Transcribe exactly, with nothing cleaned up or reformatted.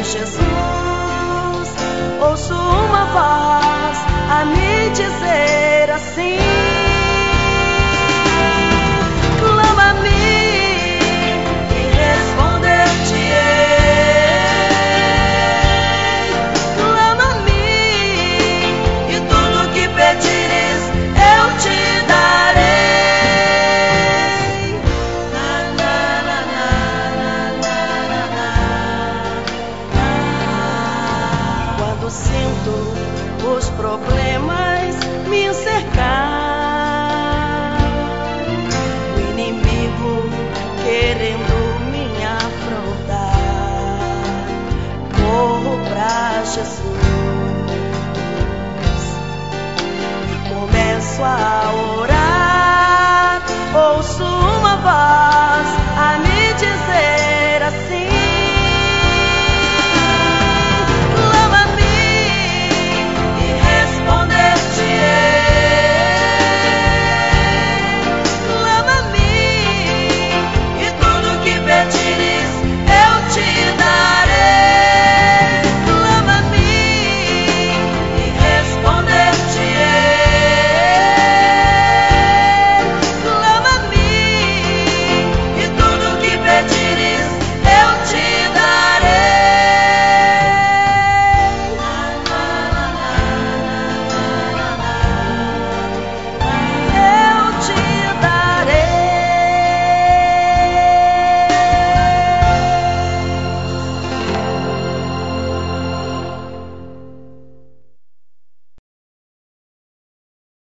Jesus, ouço uma voz a me dizer assim: clama-me e responder-te-ei. Clama-me e tudo que pedires eu te darei. Na, na, na, na, na, na, na, na. Quando sinto os problemas me cercar, o inimigo querendo me afrontar, corro pra Jesus e começo a orar.